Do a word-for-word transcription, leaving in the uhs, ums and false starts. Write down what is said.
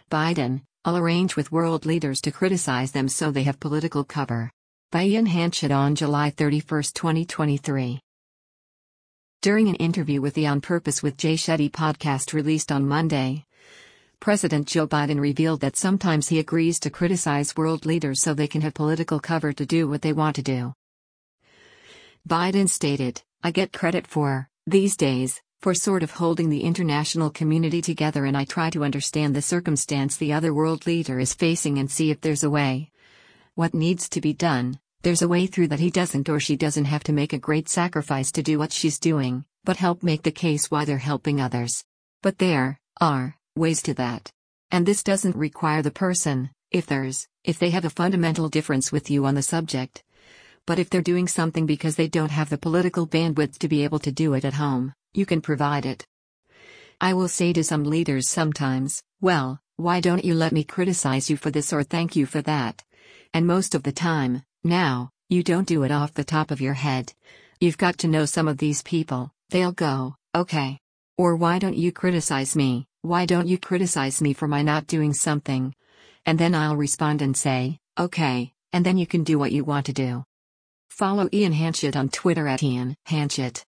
Biden, I'll arrange with world leaders to criticize them so they have political cover. By Ian Hanchett on July thirty-first, twenty twenty-three. During an interview with the On Purpose with Jay Shetty podcast released on Monday, President Joe Biden revealed that sometimes he agrees to criticize world leaders so they can have political cover to do what they want to do. Biden stated, "I get credit for, these days, for sort of holding the international community together, and I try to understand the circumstance the other world leader is facing and see if there's a way. What needs to be done, there's a way through that he doesn't or she doesn't have to make a great sacrifice to do what she's doing, but help make the case why they're helping others. But there are ways to that. And this doesn't require the person, if there's, if they have a fundamental difference with you on the subject. But if they're doing something because they don't have the political bandwidth to be able to do it at home, you can provide it. I will say to some leaders sometimes, well, why don't you let me criticize you for this or thank you for that? And most of the time, now, you don't do it off the top of your head. You've got to know some of these people, they'll go, okay. Or why don't you criticize me, why don't you criticize me for my not doing something? And then I'll respond and say, okay, and then you can do what you want to do." Follow Ian Hanchett on Twitter at Ian Hanchett.